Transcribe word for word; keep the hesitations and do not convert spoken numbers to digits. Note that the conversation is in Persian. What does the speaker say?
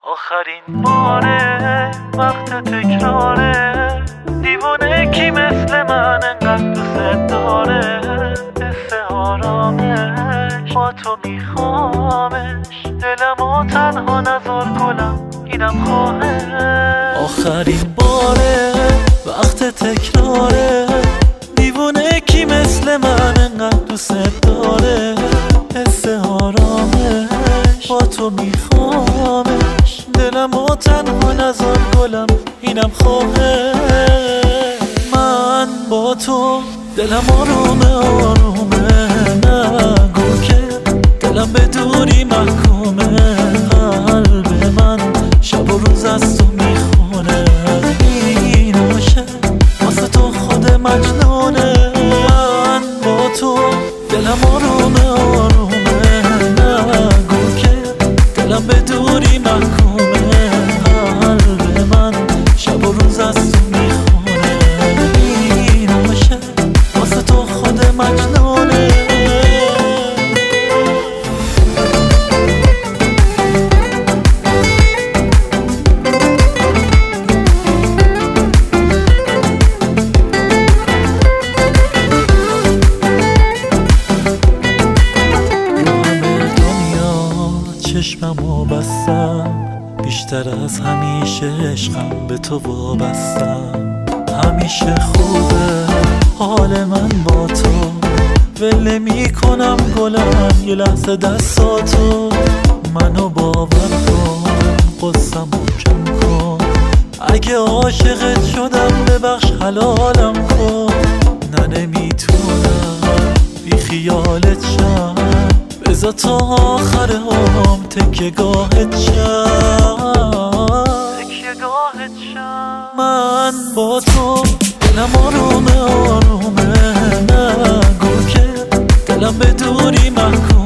آخرین باره وقت تکراره، دیوانه کی مثل من انقدر دوست داره. حس آرامش با تو میخوامش، دلمو تنها نذار گلم اینم خواهش. آخرین باره وقت تکراره، دیوانه کی مثل من انقدر دوست داره. حس آرامش با تو میخوامش، دلمو تنها نذار گلم اینم خواهش. من با تو دلم آرومه آرومه، نگو که دلم به دوری محکومه. قلب من شب و روز از تو میخونه، این عاشق واسه تو خود مجنونه. من با تو دلم آرومه آرومه، نگو که دلم به دوری محکومه. قلب من شب و روز از تو میخونه، این عاشق واسه تو خود مجنونه. چشممو بستم، بیشتر از همیشه عشقم به تو وابستم. همیشه خوبه حال من با تو، ول نمی کنم گلم یه لحظه دستاتو. منو باور کن قصه‌مو کم کن، اگه عاشقت شدم ببخش حلالم کن. نه نمیتونم بی خیالت شم، بذار تا آخر هم تکیه گاهت شم. من با تو دلم آرومه آرومه، نگو که دلم به دوری محکومه.